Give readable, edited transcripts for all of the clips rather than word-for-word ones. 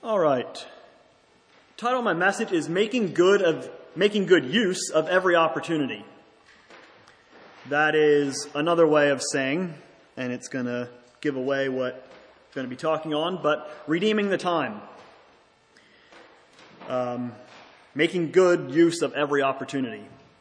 All right. Title of my message is making good use of every opportunity. That is another way of saying, and it's going to give away what I'm going to be talking on, but redeeming the time. Making good use of every opportunity.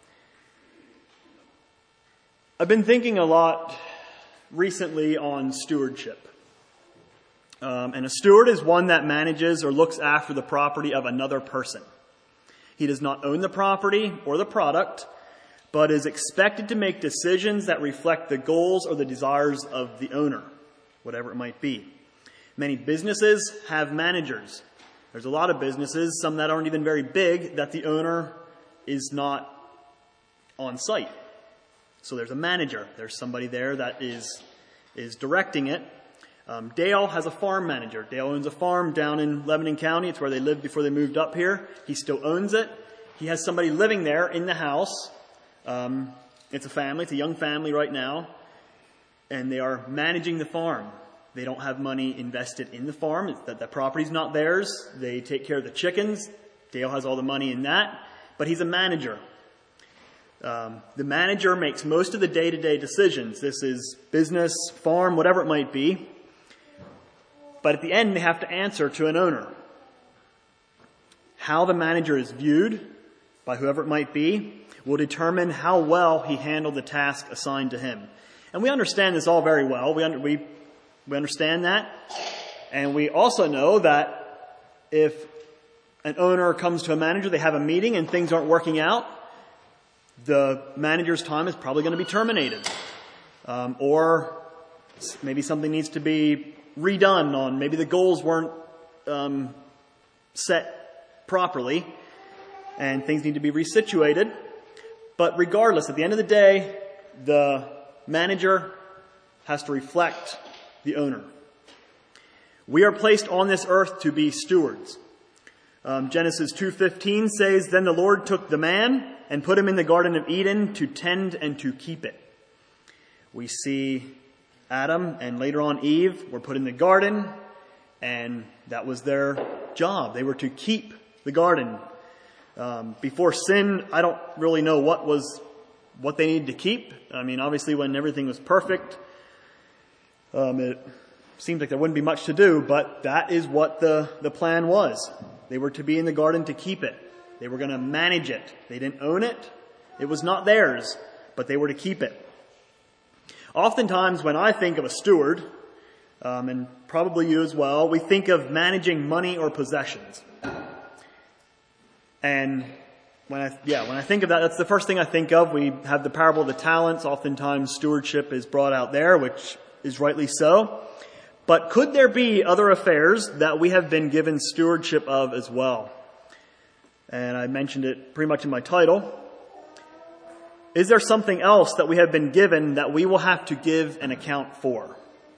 I've been thinking a lot recently on stewardship. And a steward is one that manages or looks after the property of another person. He does not own the property or the product, but is expected to make decisions that reflect the goals or the desires of the owner, whatever it might be. Many businesses have managers. There's a lot of businesses, some that aren't even very big, that the owner is not on site. So there's a manager. There's somebody there that is directing it. Dale has a farm manager. Dale owns a farm down in Lebanon County. It's where they lived before they moved up here. He still owns it. He has somebody living there in the house. It's a family. It's a young family right now. And they are managing the farm. They don't have money invested in the farm. The property's not theirs. They take care of the chickens. Dale has all the money in that. But he's a manager. The manager makes most of the day-to-day decisions. This is business, farm, whatever it might be. But at the end, they have to answer to an owner. How the manager is viewed by whoever it might be will determine how well he handled the task assigned to him. And we understand this all very well. We understand that. And we also know that if an owner comes to a manager, they have a meeting and things aren't working out, the manager's time is probably going to be terminated. Or maybe something needs to be redone on. Maybe the goals weren't set properly and things need to be resituated. But regardless, at the end of the day, the manager has to reflect the owner. We are placed on this earth to be stewards. Genesis 2:15 says, "Then the Lord took the man and put him in the Garden of Eden to tend and to keep it." We see Adam and later on Eve were put in the garden, and that was their job. They were to keep the garden. Before sin, I don't really know what they needed to keep. I mean, obviously when everything was perfect, it seemed like there wouldn't be much to do, but that is what the plan was. They were to be in the garden to keep it. They were going to manage it. They didn't own it. It was not theirs, but they were to keep it. Oftentimes when I think of a steward, and probably you as well, we think of managing money or possessions. And when I think of that, that's the first thing I think of. We have the parable of the talents. Oftentimes stewardship is brought out there, which is rightly so. But could there be other affairs that we have been given stewardship of as well? And I mentioned it pretty much in my title. Is there something else that we have been given that we will have to give an account for?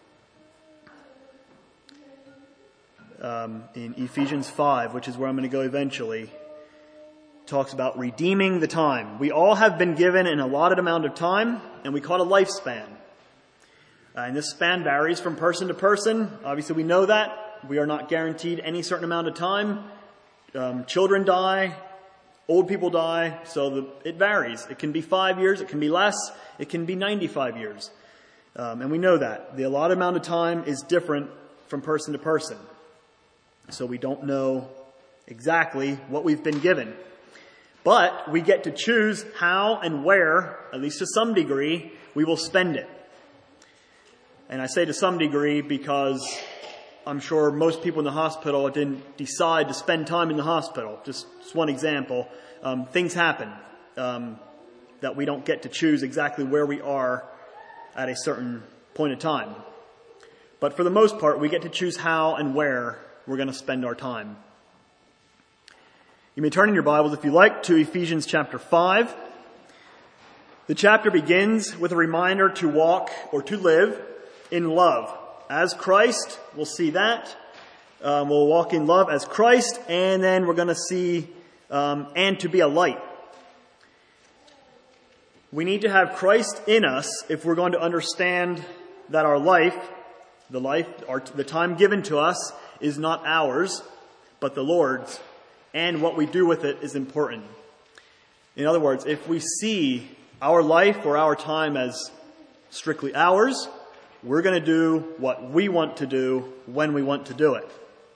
In Ephesians 5, which is where I'm going to go eventually, talks about redeeming the time. We all have been given an allotted amount of time, and we call it a lifespan. And this span varies from person to person. Obviously, we know that. We are not guaranteed any certain amount of time. Children die. Old people die, so it varies. It can be 5 years, it can be less, it can be 95 years. And we know that. The allotted amount of time is different from person to person. So we don't know exactly what we've been given. But we get to choose how and where, at least to some degree, we will spend it. And I say to some degree because I'm sure most people in the hospital didn't decide to spend time in the hospital. Just one example. Things happen that we don't get to choose exactly where we are at a certain point of time. But for the most part, we get to choose how and where we're going to spend our time. You may turn in your Bibles, if you like, to Ephesians chapter 5. The chapter begins with a reminder to walk or to live in love. As Christ, we'll see that. We'll walk in love as Christ, and then we're going to see, and to be a light. We need to have Christ in us if we're going to understand that our life, the time given to us, is not ours, but the Lord's, and what we do with it is important. In other words, if we see our life or our time as strictly ours, we're going to do what we want to do when we want to do it.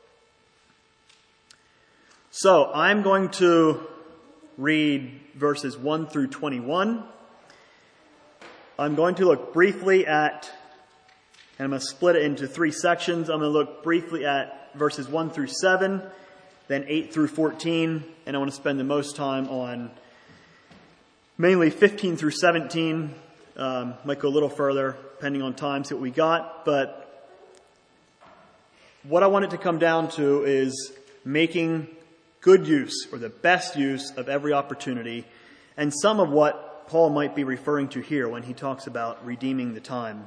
So I'm going to read verses 1 through 21. I'm going to look briefly at, and I'm going to split it into 3 sections. I'm going to look briefly at verses 1 through 7, then 8 through 14, and I want to spend the most time on mainly 15 through 17. Might go a little further, depending on time, see what we got. But what I want it to come down to is making good use, or the best use, of every opportunity, and some of what Paul might be referring to here when he talks about redeeming the time.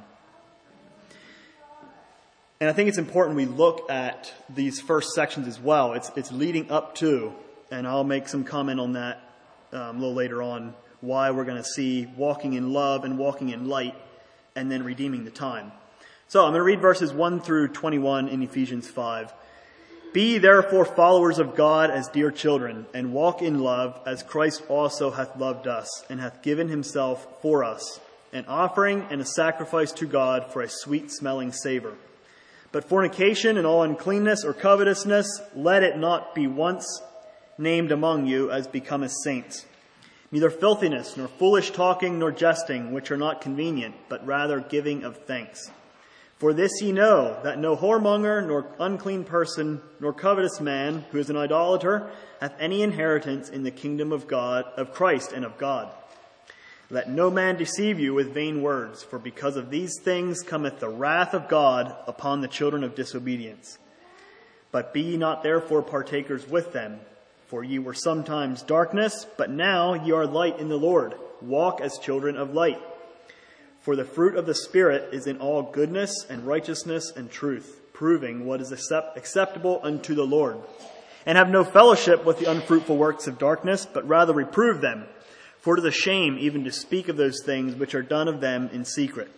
And I think it's important we look at these first sections as well. It's leading up to, and I'll make some comment on that a little later on, why we're going to see walking in love and walking in light, and then redeeming the time. So I'm going to read verses 1 through 21 in Ephesians 5. Be therefore followers of God as dear children, and walk in love, as Christ also hath loved us, and hath given himself for us, an offering and a sacrifice to God for a sweet-smelling savor. But fornication and all uncleanness or covetousness, let it not be once named among you as becometh saints. Neither filthiness, nor foolish talking, nor jesting, which are not convenient, but rather giving of thanks. For this ye know, that no whoremonger, nor unclean person, nor covetous man, who is an idolater, hath any inheritance in the kingdom of God, of Christ and of God. Let no man deceive you with vain words, for because of these things cometh the wrath of God upon the children of disobedience. But be ye not therefore partakers with them, for ye were sometimes darkness, but now ye are light in the Lord. Walk as children of light. For the fruit of the Spirit is in all goodness and righteousness and truth, proving what is acceptable unto the Lord. And have no fellowship with the unfruitful works of darkness, but rather reprove them. For it is a shame even to speak of those things which are done of them in secret.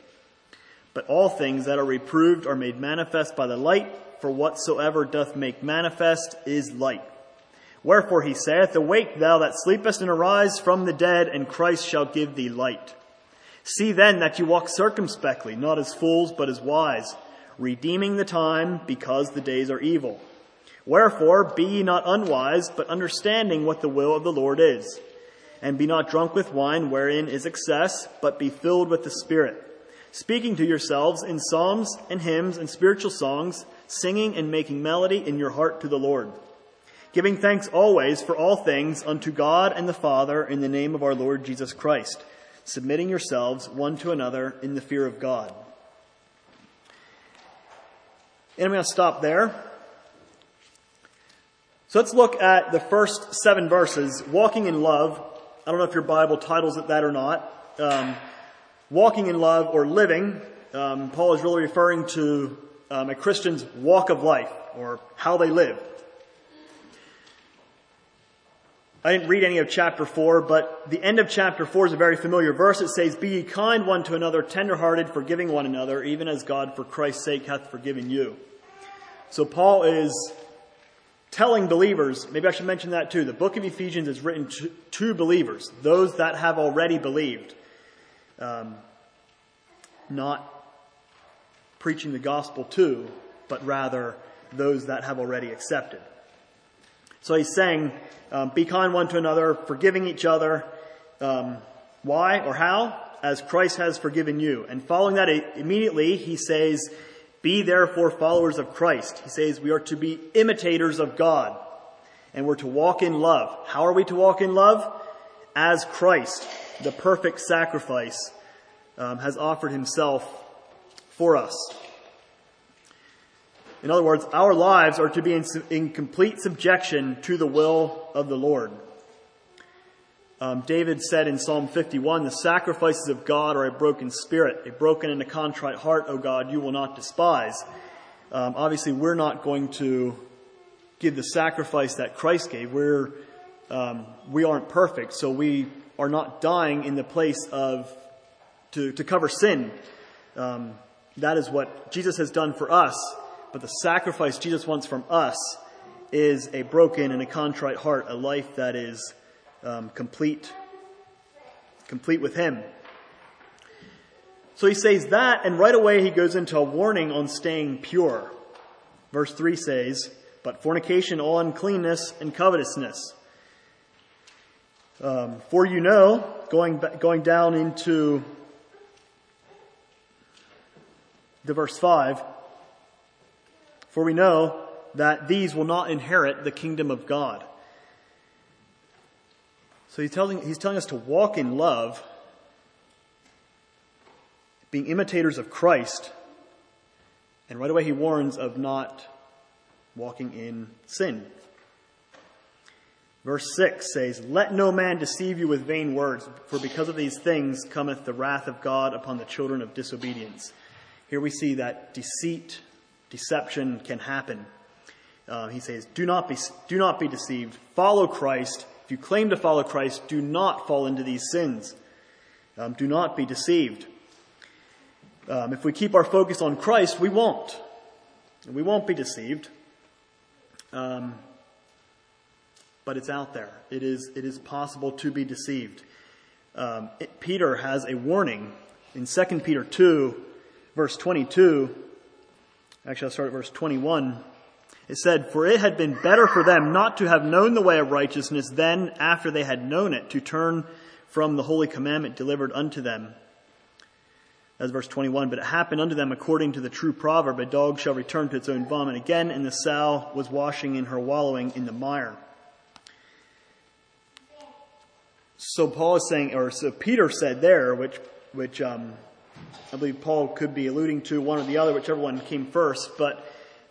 But all things that are reproved are made manifest by the light, for whatsoever doth make manifest is light. Wherefore he saith, Awake thou that sleepest, and arise from the dead, and Christ shall give thee light. See then that you walk circumspectly, not as fools, but as wise, redeeming the time, because the days are evil. Wherefore be ye not unwise, but understanding what the will of the Lord is. And be not drunk with wine, wherein is excess, but be filled with the Spirit, speaking to yourselves in psalms and hymns and spiritual songs, singing and making melody in your heart to the Lord, giving thanks always for all things unto God and the Father in the name of our Lord Jesus Christ, submitting yourselves one to another in the fear of God. And I'm going to stop there. So let's look at the first 7 verses, walking in love. I don't know if your Bible titles it that or not. Walking in love or living. Paul is really referring to a Christian's walk of life, or how they live. I didn't read any of chapter 4, but the end of chapter 4 is a very familiar verse. It says, Be ye kind one to another, tender-hearted, forgiving one another, even as God for Christ's sake hath forgiven you. So Paul is telling believers, maybe I should mention that too, the book of Ephesians is written to believers, those that have already believed. Not preaching the gospel to, but rather those that have already accepted. So he's saying, be kind one to another, forgiving each other. Why or how? As Christ has forgiven you. And following that immediately, he says, be therefore followers of Christ. He says we are to be imitators of God. And we're to walk in love. How are we to walk in love? As Christ, the perfect sacrifice, has offered himself for us. In other words, our lives are to be in complete subjection to the will of the Lord. David said in Psalm 51, the sacrifices of God are a broken spirit, a broken and a contrite heart, O God, you will not despise. Obviously, we're not going to give the sacrifice that Christ gave. We aren't perfect, so we are not dying in the place of to cover sin. That is what Jesus has done for us. But the sacrifice Jesus wants from us is a broken and a contrite heart, a life that is complete with Him. So he says that, and right away he goes into a warning on staying pure. Verse 3 says, "But fornication, all uncleanness, and covetousness." For you know, going down into the verse 5, "For we know that these will not inherit the kingdom of God." So he's telling us to walk in love, being imitators of Christ, and right away he warns of not walking in sin. Verse 6 says, "Let no man deceive you with vain words, for because of these things cometh the wrath of God upon the children of disobedience." Here we see that deception can happen. He says, do not be deceived. Follow Christ. If you claim to follow Christ, do not fall into these sins. Do not be deceived. If we keep our focus on Christ, we won't. We won't be deceived. But it's out there. It is possible to be deceived. Peter has a warning in 2 Peter 2, verse 22. Actually, I'll start at verse 21. It said, "For it had been better for them not to have known the way of righteousness than, after they had known it, to turn from the holy commandment delivered unto them." That's verse 21. "But it happened unto them according to the true proverb, a dog shall return to its own vomit again, and the sow was washing in her wallowing in the mire." So Paul is saying, or so Peter said there, which I believe Paul could be alluding to one or the other, whichever one came first, but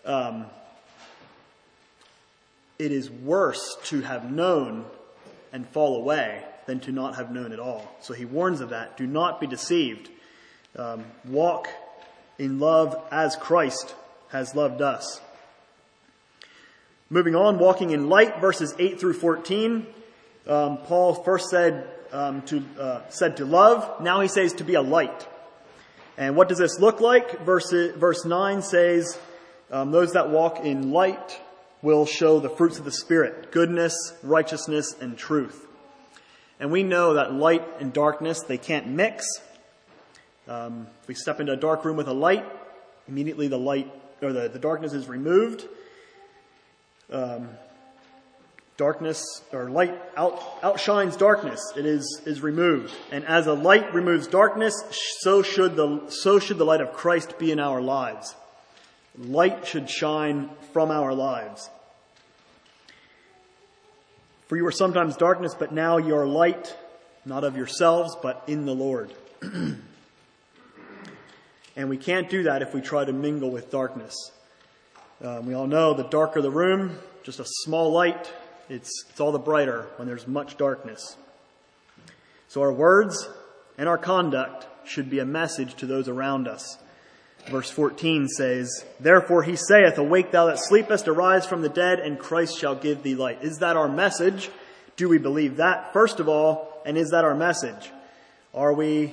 it is worse to have known and fall away than to not have known at all. So he warns of that. Do not be deceived. Walk in love as Christ has loved us. Moving on, walking in light, verses 8 through 14. Paul first said to love. Now he says to be a light. And what does this look like? Verse 9 says, those that walk in light will show the fruits of the Spirit: goodness, righteousness, and truth. And we know that light and darkness, they can't mix. If we step into a dark room with a light, immediately the light or the darkness is removed. Darkness or light outshines darkness. It is removed. And as a light removes darkness, so should the light of Christ be in our lives. Light should shine from our lives. "For you were sometimes darkness, but now you are light, not of yourselves, but in the Lord." And we can't do that if we try to mingle with darkness. We all know the darker the room, just a small light, it's all the brighter when there's much darkness. So our words and our conduct should be a message to those around us. Verse 14 says, "Therefore he saith, Awake thou that sleepest, arise from the dead, and Christ shall give thee light." Is that our message? Do we believe that, first of all? And is that our message? Are we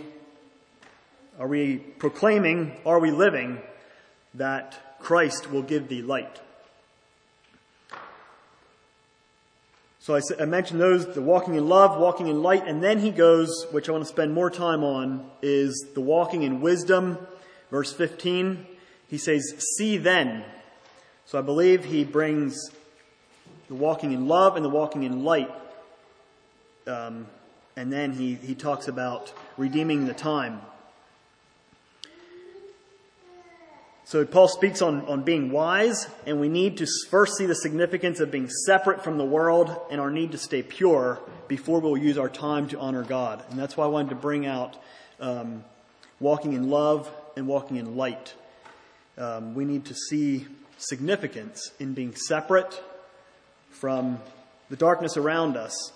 proclaiming, are we living that Christ will give thee light? So I mentioned those, the walking in love, walking in light, and then he goes, which I want to spend more time on, is the walking in wisdom. Verse 15, he says, "See then." So I believe he brings the walking in love and the walking in light. And then he talks about redeeming the time. So Paul speaks on being wise, and we need to first see the significance of being separate from the world and our need to stay pure before we'll use our time to honor God. And that's why I wanted to bring out walking in love and walking in light. We need to see significance in being separate from the darkness around us.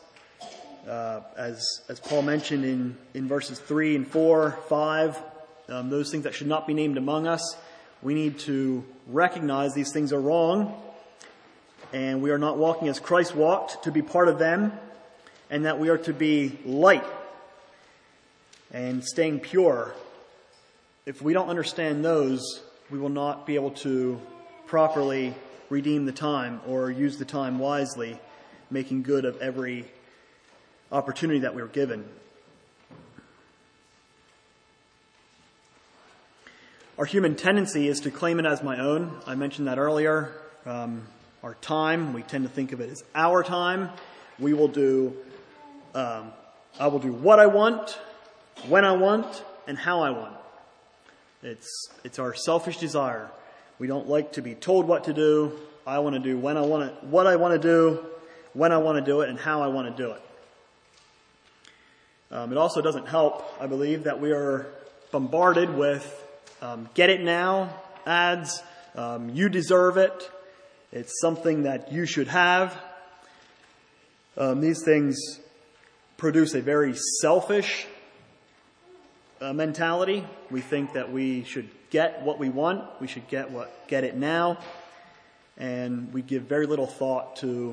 As Paul mentioned in verses 3 and 4, 5, those things that should not be named among us. We need to recognize these things are wrong, and we are not walking as Christ walked to be part of them, and that we are to be light and staying pure. If we don't understand those, we will not be able to properly redeem the time or use the time wisely, making good of every opportunity that we were given. Our human tendency is to claim it as my own. I mentioned that earlier. Our time, we tend to think of it as our time. I will do what I want, when I want, and how I want. It's our selfish desire. We don't like to be told what to do. I want to do what I want to do, when I want to do it, and how I want to do it. It also doesn't help, I believe, that we are bombarded with get it now ads. You deserve it. It's something that you should have. These things produce a very selfish mentality. We think that we should get what we want. We should get it now. And we give very little thought to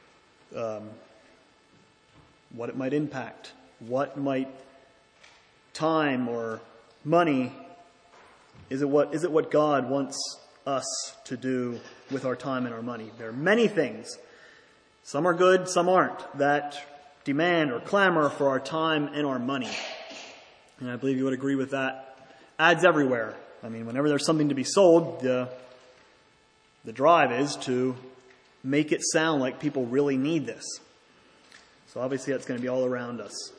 what it might impact. What might time or money, is it what God wants us to do with our time and our money? There are many things, some are good, some aren't, that demand or clamor for our time and our money. And I believe you would agree with that. Ads everywhere. I mean, whenever there's something to be sold, the drive is to make it sound like people really need this. So obviously that's going to be all around us.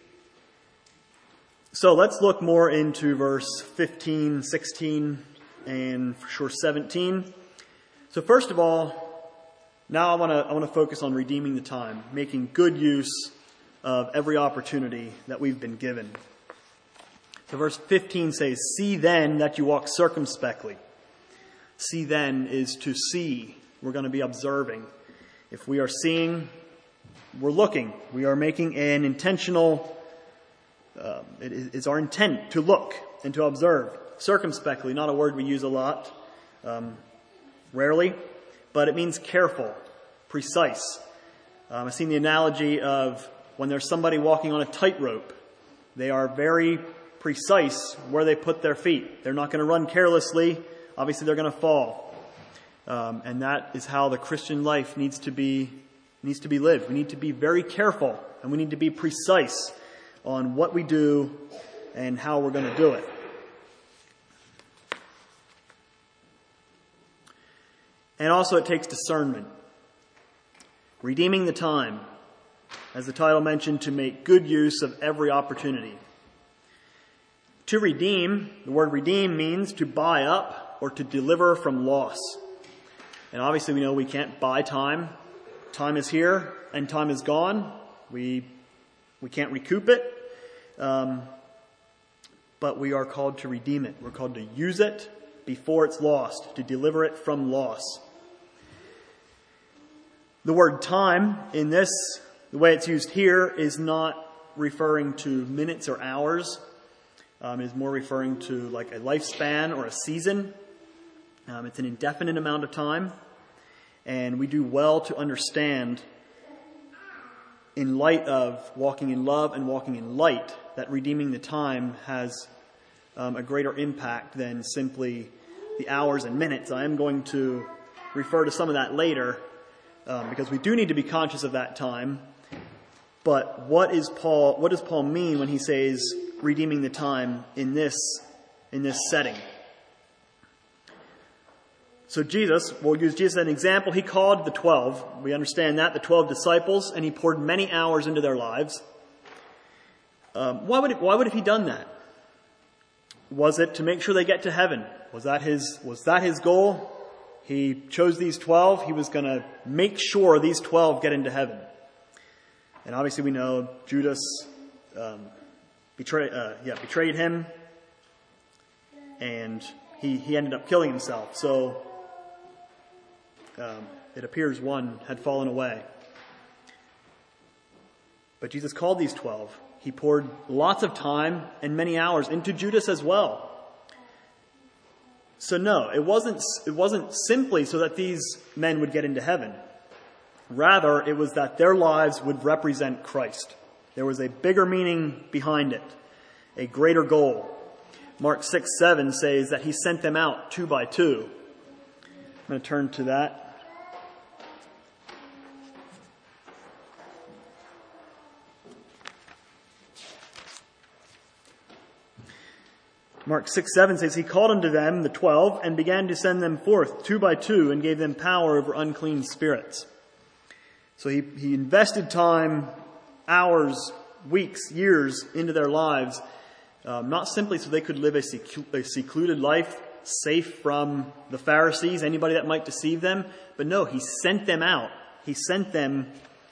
So let's look more into verse 15, 16, and for sure 17. So first of all, now I want to focus on redeeming the time, making good use of every opportunity that we've been given. So verse 15 says, "See then that you walk circumspectly." See then is to see. We're going to be observing. If we are seeing, we're looking. We are making an intentional, it is our intent to look and to observe. Circumspectly, not a word we use a lot, rarely, but it means careful, precise. I've seen the analogy of when there's somebody walking on a tightrope. They are very precise where they put their feet. They're not going to run carelessly. Obviously, they're going to fall. And that is how the Christian life needs to be lived. We need to be very careful, and we need to be precise on what we do and how we're going to do it. And also it takes discernment. Redeeming the time, as the title mentioned, to make good use of every opportunity. To redeem, the word redeem means to buy up or to deliver from loss. And obviously we know we can't buy time. Time is here and time is gone. We can't recoup it. But we are called to redeem it. We're called to use it before it's lost, to deliver it from loss. The word time in this, the way it's used here, is not referring to minutes or hours. It is more referring to like a lifespan or a season. It's an indefinite amount of time. And we do well to understand, in light of walking in love and walking in light, that redeeming the time has a greater impact than simply the hours and minutes. I am going to refer to some of that later, because we do need to be conscious of that time. But what does Paul mean when he says redeeming the time in this setting? So we'll use Jesus as an example. He called the 12. We understand that, the 12 disciples, and he poured many hours into their lives. Why would he done that? Was it to make sure they get to heaven? Was that his goal? He chose these 12. He was going to make sure these 12 get into heaven. And obviously we know Judas betrayed him, and he ended up killing himself. So it appears one had fallen away. But Jesus called these 12. He poured lots of time and many hours into Judas as well. So no, it wasn't simply so that these men would get into heaven. Rather, it was that their lives would represent Christ. There was a bigger meaning behind it, a greater goal. Mark 6:7 says that he sent them out 2 by 2. I'm going to turn to that. Mark 6:7 says, He called unto them the 12 and began to send them forth 2 by 2 and gave them power over unclean spirits. So he invested time, hours, weeks, years into their lives, not simply so they could live a secluded life, safe from the Pharisees, anybody that might deceive them, but no, he sent them out. He sent them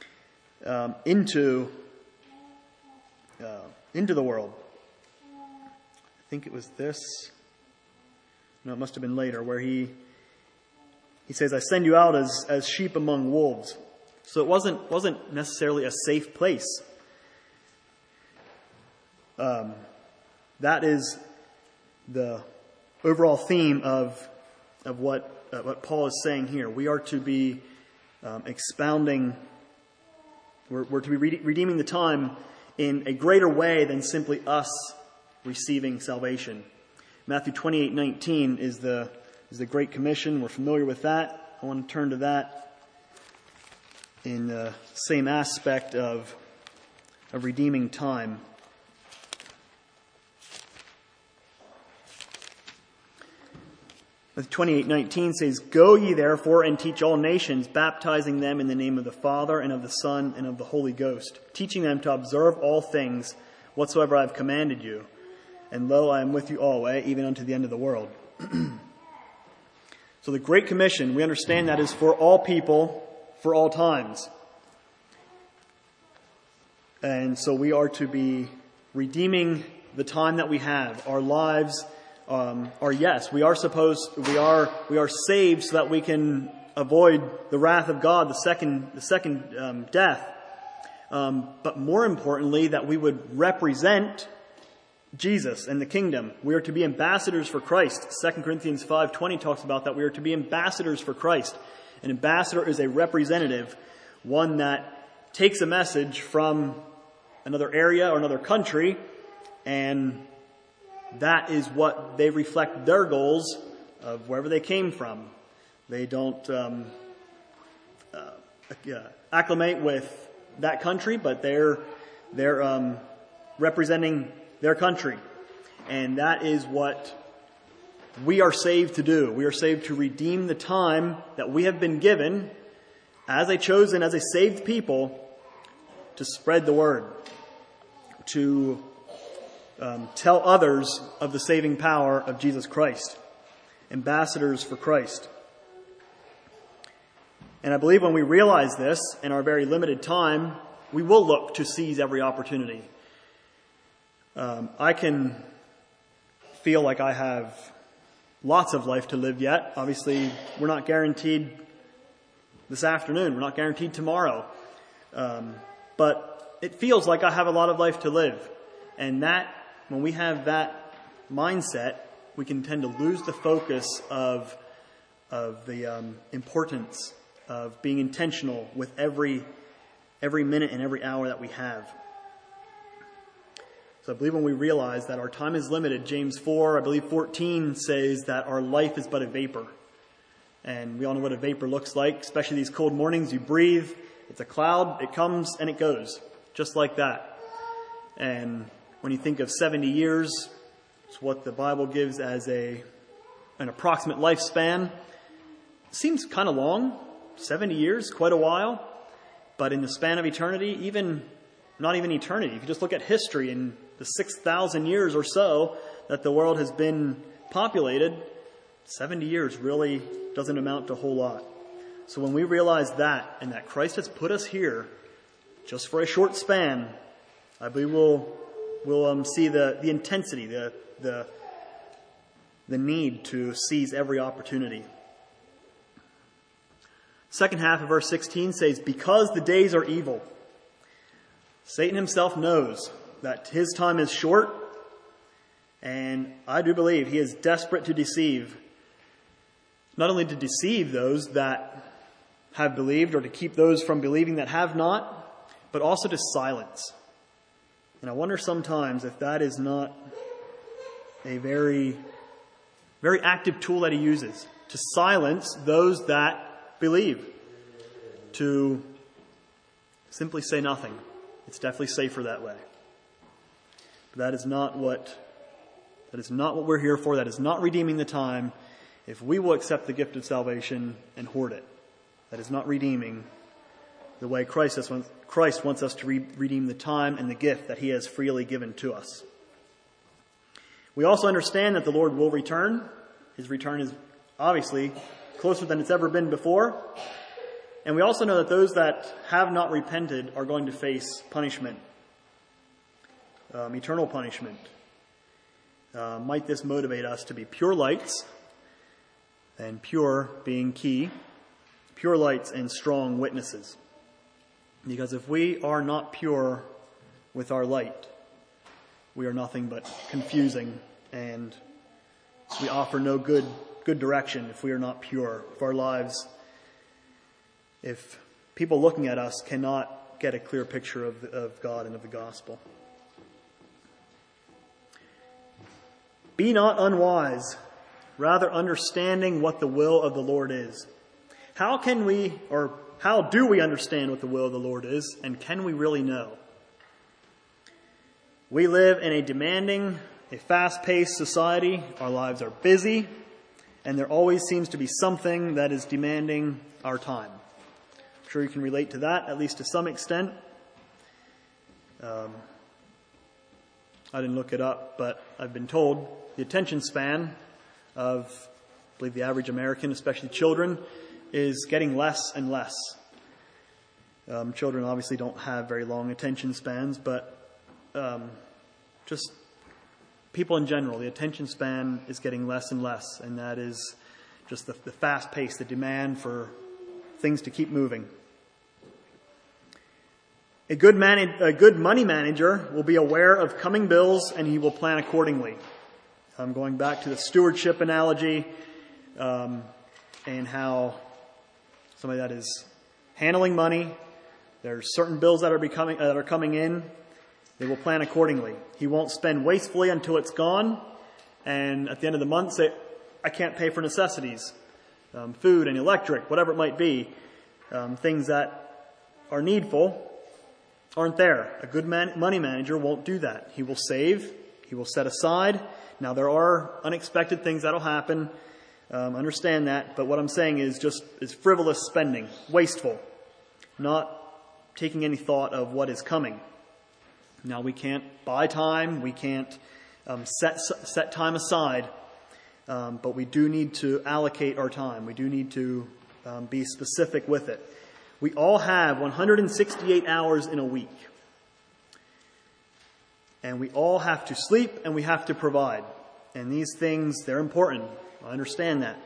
into the world. I think it was this. No, it must have been later, where he says, I send you out as sheep among wolves. So it wasn't necessarily a safe place. That is the overall theme of what Paul is saying here. We are to be expounding. We're to be redeeming the time in a greater way than simply us receiving salvation. Matthew 28:19 is the Great Commission. We're familiar with that. I want to turn to that in the same aspect of redeeming time. Matthew 28:19 says, Go ye therefore and teach all nations, baptizing them in the name of the Father and of the Son and of the Holy Ghost, teaching them to observe all things whatsoever I have commanded you. And lo, I am with you always, even unto the end of the world. So the Great Commission, we understand that is for all people, for all times. And so we are to be redeeming the time that we have. Our lives are, yes, we are saved so that we can avoid the wrath of God, the second death. But more importantly, that we would represent Jesus and the kingdom. We are to be ambassadors for Christ. 2 Corinthians 5:20 talks about that. We are to be ambassadors for Christ. An ambassador is a representative, one that takes a message from another area or another country, and that is what they reflect their goals of wherever they came from. They don't acclimate with that country, but they're representing their country. And that is what we are saved to do. We are saved to redeem the time that we have been given as a chosen, as a saved people, to spread the word, to tell others of the saving power of Jesus Christ. Ambassadors for Christ. And I believe when we realize this in our very limited time, we will look to seize every opportunity. I can feel like I have lots of life to live yet. Obviously, we're not guaranteed this afternoon. We're not guaranteed tomorrow. But it feels like I have a lot of life to live. And that, when we have that mindset, we can tend to lose the focus of the importance of being intentional with every minute and every hour that we have. So I believe when we realize that our time is limited, James 4, I believe 14 says that our life is but a vapor. And we all know what a vapor looks like, especially these cold mornings. You breathe, it's a cloud, it comes and it goes, just like that. And when you think of 70 years, it's what the Bible gives as an approximate lifespan. It seems kind of long, 70 years, quite a while. But in the span of eternity, not even eternity, if you just look at history in the 6,000 years or so that the world has been populated, 70 years really doesn't amount to a whole lot. So when we realize that, and that Christ has put us here just for a short span, I believe we'll see the intensity, the need to seize every opportunity. Second half of verse 16 says, because the days are evil. Satan himself knows that his time is short, and I do believe he is desperate to deceive. Not only to deceive those that have believed, or to keep those from believing that have not, but also to silence. And I wonder sometimes if that is not a very, very active tool that he uses to silence those that believe, to simply say nothing. It's definitely safer that way. But that is not what That is not what we're here for. That is not redeeming the time. If we will accept the gift of salvation and hoard it, that is not redeeming the way Christ wants us to redeem the time and the gift that he has freely given to us. We also understand that the Lord will return. His return is obviously closer than it's ever been before. And we also know that those that have not repented are going to face punishment, eternal punishment. Might this motivate us to be pure lights, and pure being key, pure lights and strong witnesses? Because if we are not pure with our light, we are nothing but confusing, and we offer no good direction if we are not pure. If our lives, if people looking at us cannot get a clear picture of God and of the gospel. Be not unwise, rather understanding what the will of the Lord is. How do we understand what the will of the Lord is, and can we really know? We live in a demanding, a fast-paced society. Our lives are busy, and there always seems to be something that is demanding our time. I'm sure you can relate to that, at least to some extent. I didn't look it up, but I've been told the attention span of, I believe, the average American, especially children, is getting less and less. Children obviously don't have very long attention spans, but just people in general, the attention span is getting less and less, and that is just the fast pace, the demand for things to keep moving. A good money manager will be aware of coming bills, and he will plan accordingly. I'm going back to the stewardship analogy, and how somebody that is handling money, there's certain bills that are coming in. They will plan accordingly. He won't spend wastefully until it's gone, and at the end of the month say, I can't pay for necessities, food and electric, whatever it might be. Things that are needful aren't there. A good money manager won't do that. He will save. He will set aside. Now, there are unexpected things that'll happen. Understand that. But what I'm saying is frivolous spending, wasteful, not taking any thought of what is coming. Now, we can't buy time. We can't set time aside. But we do need to allocate our time. We do need to be specific with it. We all have 168 hours in a week. And we all have to sleep and we have to provide. And these things, they're important. I understand that.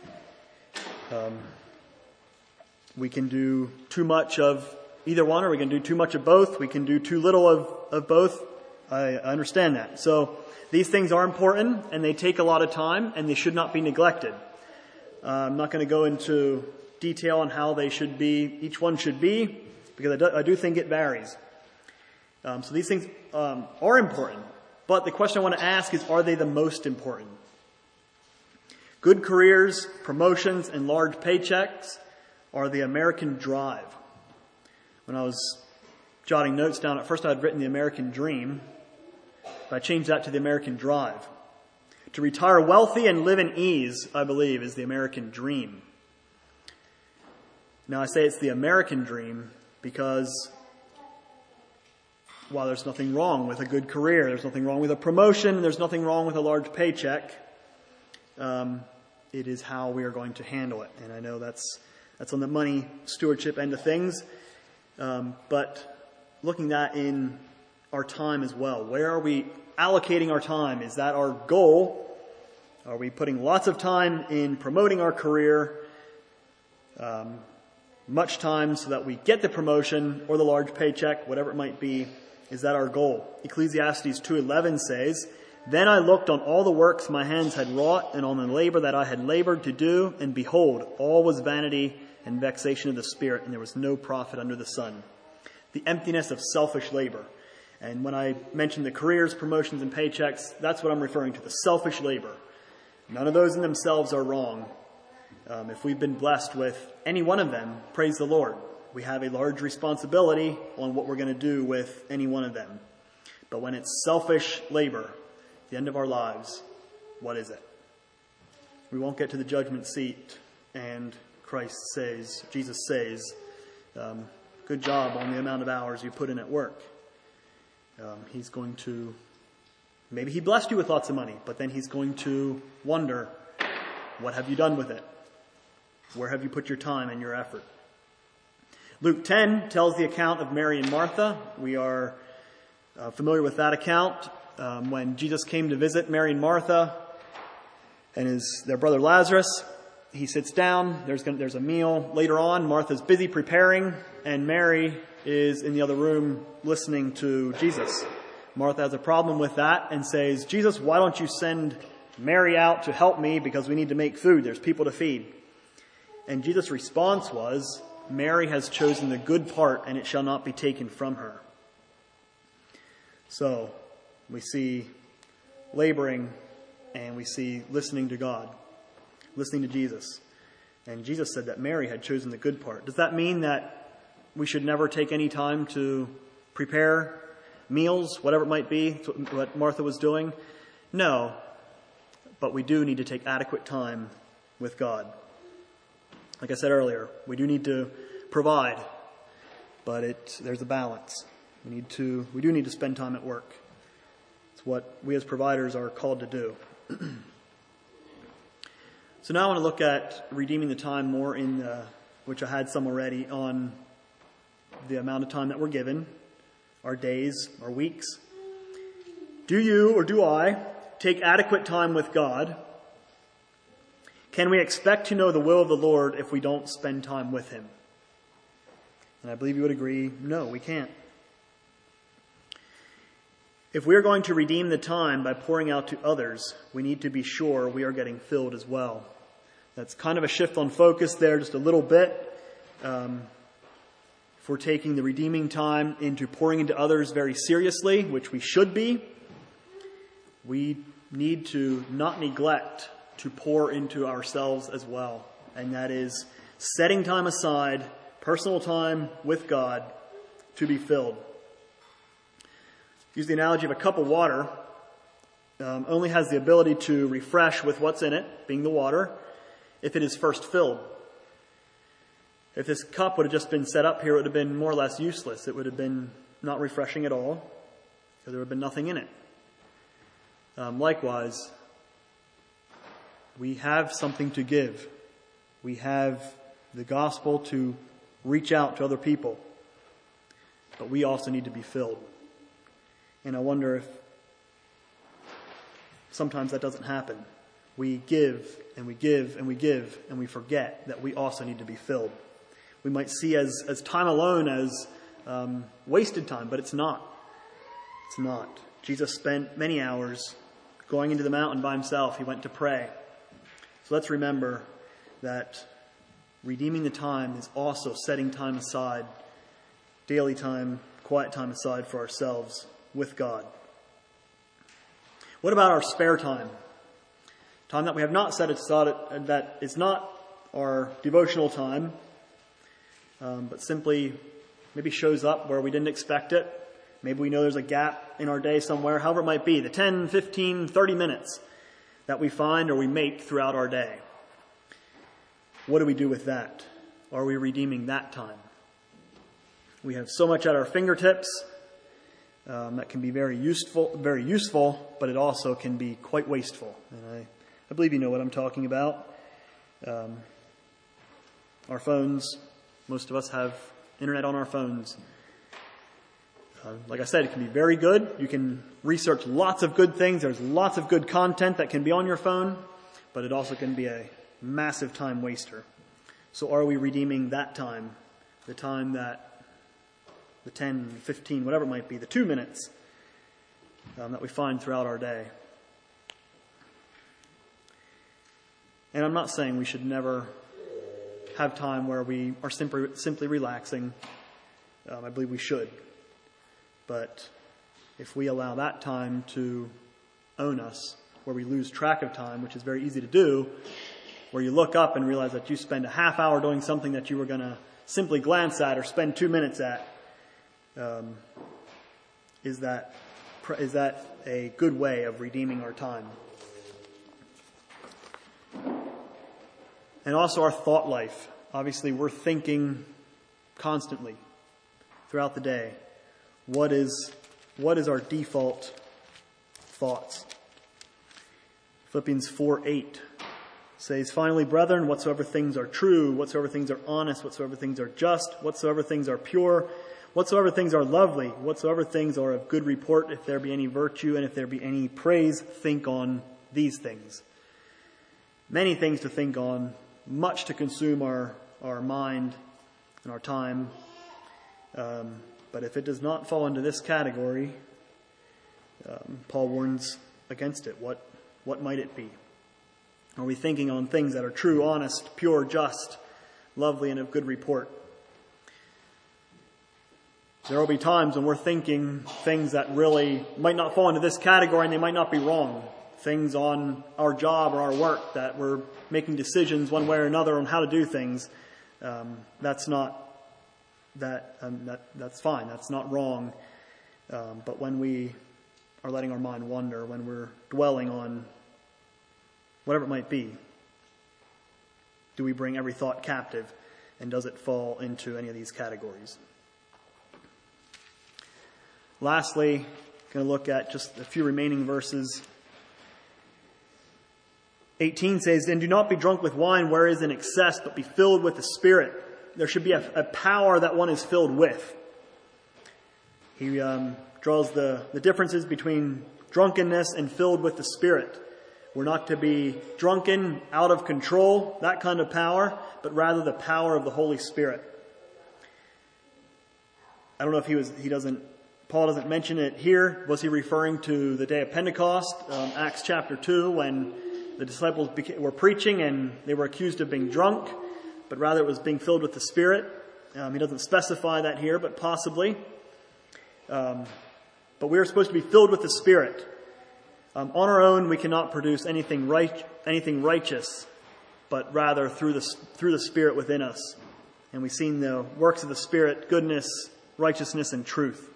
We can do too much of either one, or we can do too much of both. We can do too little of both. I understand that. So these things are important, and they take a lot of time, and they should not be neglected. I'm not going to go into detail on how they should be, each one should be, because I do think it varies. So these things are important. But the question I want to ask is, are they the most important? Good careers, promotions, and large paychecks are the American drive. When I was jotting notes down, at first I had written the American dream, but I changed that to the American drive. To retire wealthy and live in ease, I believe, is the American dream. Now, I say it's the American dream because while there's nothing wrong with a good career, there's nothing wrong with a promotion, there's nothing wrong with a large paycheck, it is how we are going to handle it. And I know that's on the money stewardship end of things. But looking at in our time as well, where are we allocating our time? Is that our goal? Are we putting lots of time in promoting our career, much time so that we get the promotion or the large paycheck, whatever it might be? Is that our goal? Ecclesiastes 2:11 says, Then I looked on all the works my hands had wrought, and on the labor that I had labored to do, and behold, all was vanity and vexation of the spirit, and there was no profit under the sun. The emptiness of selfish labor. And when I mention the careers, promotions, and paychecks, that's what I'm referring to, the selfish labor. None of those in themselves are wrong. If we've been blessed with any one of them, praise the Lord. We have a large responsibility on what we're going to do with any one of them. But when it's selfish labor, the end of our lives, what is it? We won't get to the judgment seat and Jesus says, good job on the amount of hours you put in at work. He's going to, maybe he blessed you with lots of money, but then he's going to wonder, what have you done with it? Where have you put your time and your effort? Luke 10 tells the account of Mary and Martha. We are familiar with that account. When Jesus came to visit Mary and Martha and their brother Lazarus, he sits down. There's a meal later on. Martha's busy preparing, and Mary is in the other room listening to Jesus. Martha has a problem with that and says, Jesus, why don't you send Mary out to help me because we need to make food. There's people to feed. And Jesus' response was, Mary has chosen the good part and it shall not be taken from her. So we see laboring and we see listening to God, listening to Jesus. And Jesus said that Mary had chosen the good part. Does that mean that we should never take any time to prepare meals, whatever it might be, what Martha was doing? No, but we do need to take adequate time with God. Like I said earlier, we do need to provide, but there's a balance. We do need to spend time at work. It's what we as providers are called to do. So now I want to look at redeeming the time more which I had some already, on the amount of time that we're given, our days, our weeks. Do you or do I take adequate time with God? Can we expect to know the will of the Lord if we don't spend time with Him? And I believe you would agree, no, we can't. If we are going to redeem the time by pouring out to others, we need to be sure we are getting filled as well. That's kind of a shift on focus there, just a little bit. If we're taking the redeeming time into pouring into others very seriously, which we should be, we need to not neglect to pour into ourselves as well. And that is setting time aside, personal time with God, to be filled. Use the analogy of a cup of water. Only has the ability to refresh with what's in it, being the water, if it is first filled. If this cup would have just been set up here, it would have been more or less useless. It would have been not refreshing at all, because there would have been nothing in it. Likewise, we have something to give. We have the gospel to reach out to other people. But we also need to be filled. And I wonder if sometimes that doesn't happen. We give and we give and we give and we forget that we also need to be filled. We might see as time alone as wasted time, but it's not. It's not. Jesus spent many hours going into the mountain by himself. He went to pray. So let's remember that redeeming the time is also setting time aside, daily time, quiet time aside for ourselves with God. What about our spare time? Time that we have not set aside, that is not our devotional time, but simply maybe shows up where we didn't expect it. Maybe we know there's a gap in our day somewhere, however it might be, the 10, 15, 30 minutes that we find or we make throughout our day. What do we do with that? Are we redeeming that time? We have so much at our fingertips that can be very useful, but it also can be quite wasteful. And I believe you know what I'm talking about. Our phones, most of us have internet on our phones. Like I said, it can be very good. You can research lots of good things. There's lots of good content that can be on your phone, but it also can be a massive time waster. So are we redeeming that time? The time that the 10, 15, whatever it might be, the 2 minutes that we find throughout our day. And I'm not saying we should never have time where we are simply relaxing. I believe we should. But if we allow that time to own us, where we lose track of time, which is very easy to do, where you look up and realize that you spend a half hour doing something that you were going to simply glance at or spend 2 minutes at, is that a good way of redeeming our time? And also our thought life. Obviously, we're thinking constantly throughout the day. What is our default thoughts? Philippians 4:8 says, "Finally, brethren, whatsoever things are true, whatsoever things are honest, whatsoever things are just, whatsoever things are pure, whatsoever things are lovely, whatsoever things are of good report, if there be any virtue and if there be any praise, think on these things." Many things to think on, much to consume our mind and our time. But if it does not fall into this category, Paul warns against it. What might it be? Are we thinking on things that are true, honest, pure, just, lovely, and of good report? There will be times when we're thinking things that really might not fall into this category, and they might not be wrong. Things on our job or our work that we're making decisions one way or another on how to do things. That's fine. That's not wrong. But when we are letting our mind wander, when we're dwelling on whatever it might be, do we bring every thought captive, and does it fall into any of these categories? Lastly, I'm going to look at just a few remaining verses. 18 says, "And do not be drunk with wine where is in excess, but be filled with the Spirit." There should be a power that one is filled with. He draws the differences between drunkenness and filled with the Spirit. We're not to be drunken, out of control, that kind of power, but rather the power of the Holy Spirit. I don't know if Paul doesn't mention it here. Was he referring to the day of Pentecost, Acts chapter 2, when the disciples were preaching and they were accused of being drunk, but rather it was being filled with the Spirit? He doesn't specify that here, but possibly. But we are supposed to be filled with the Spirit. On our own, we cannot produce anything righteous, but rather through the Spirit within us. And we've seen the works of the Spirit: goodness, righteousness, and truth.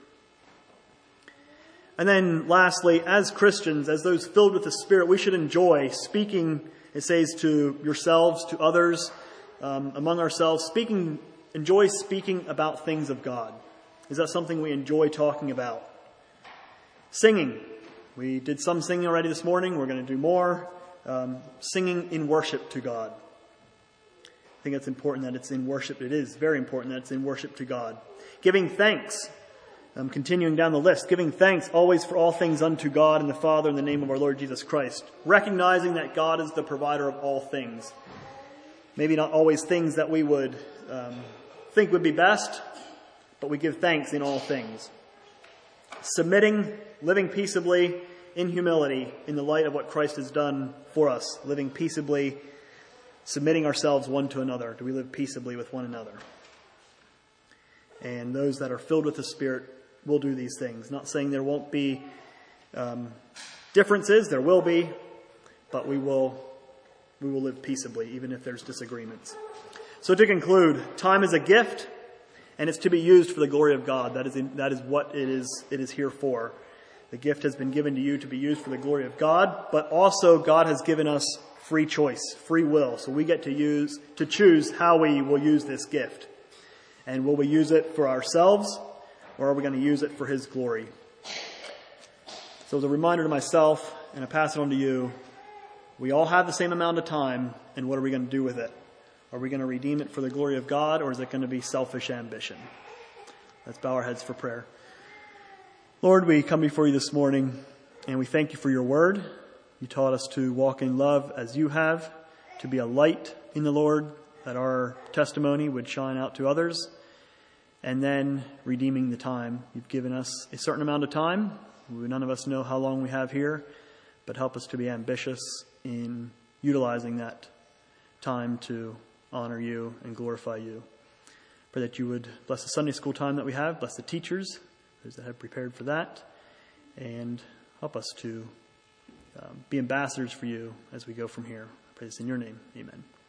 And then lastly, as Christians, as those filled with the Spirit, we should enjoy speaking, it says, to yourselves, to others, among ourselves, enjoy speaking about things of God. Is that something we enjoy talking about? Singing. We did some singing already this morning. We're going to do more. Singing in worship to God. I think it's important that it's in worship. It is very important that it's in worship to God. Giving thanks. Continuing down the list. Giving thanks always for all things unto God and the Father in the name of our Lord Jesus Christ. Recognizing that God is the provider of all things. Maybe not always things that we would think would be best, but we give thanks in all things. Submitting, living peaceably in humility in the light of what Christ has done for us. Living peaceably, submitting ourselves one to another. Do we live peaceably with one another? And those that are filled with the Spirit will do these things. Not saying there won't be differences. There will be. But we will live peaceably, even if there's disagreements. So to conclude, time is a gift, and it's to be used for the glory of God. That is what it is here for. The gift has been given to you to be used for the glory of God, but also God has given us free choice, free will. So we get to choose how we will use this gift. And will we use it for ourselves, or are we going to use it for His glory? So as a reminder to myself, and I pass it on to you, we all have the same amount of time, and what are we going to do with it? Are we going to redeem it for the glory of God, or is it going to be selfish ambition? Let's bow our heads for prayer. Lord, we come before you this morning, and we thank you for your word. You taught us to walk in love as you have, to be a light in the Lord, that our testimony would shine out to others, and then redeeming the time. You've given us a certain amount of time. None of us know how long we have here, but help us to be ambitious in utilizing that time to honor you and glorify you. Pray that you would bless the Sunday school time that we have, bless the teachers, those that have prepared for that, and help us to be ambassadors for you as we go from here. I pray this in your name. Amen.